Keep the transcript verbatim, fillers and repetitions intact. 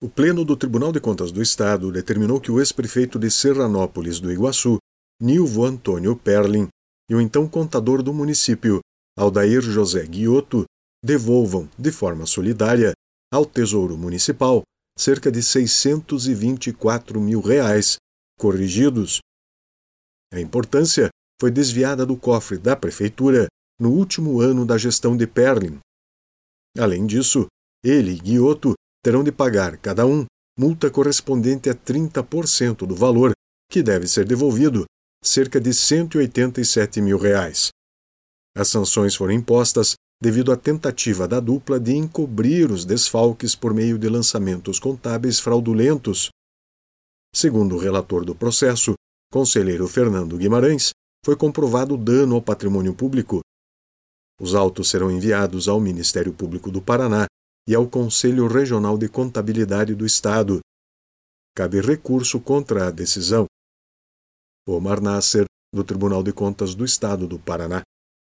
O Pleno do Tribunal de Contas do Estado determinou que o ex-prefeito de Serranópolis do Iguaçu, Nilvo Antônio Perlin, e o então contador do município, Aldair José Guiotto, devolvam, de forma solidária, ao Tesouro Municipal cerca de seiscentos e vinte e quatro mil reais, corrigidos. A importância foi desviada do cofre da Prefeitura no último ano da gestão de Perlin. Além disso, ele e Guiotto terão de pagar, cada um, multa correspondente a trinta por cento do valor, que deve ser devolvido, cerca de cento e oitenta e sete mil reais. As sanções foram impostas devido à tentativa da dupla de encobrir os desfalques por meio de lançamentos contábeis fraudulentos. Segundo o relator do processo, conselheiro Fernando Guimarães, foi comprovado dano ao patrimônio público. Os autos serão enviados ao Ministério Público do Paraná e ao Conselho Regional de Contabilidade do Estado. Cabe recurso contra a decisão. Omar Nasser, do Tribunal de Contas do Estado do Paraná.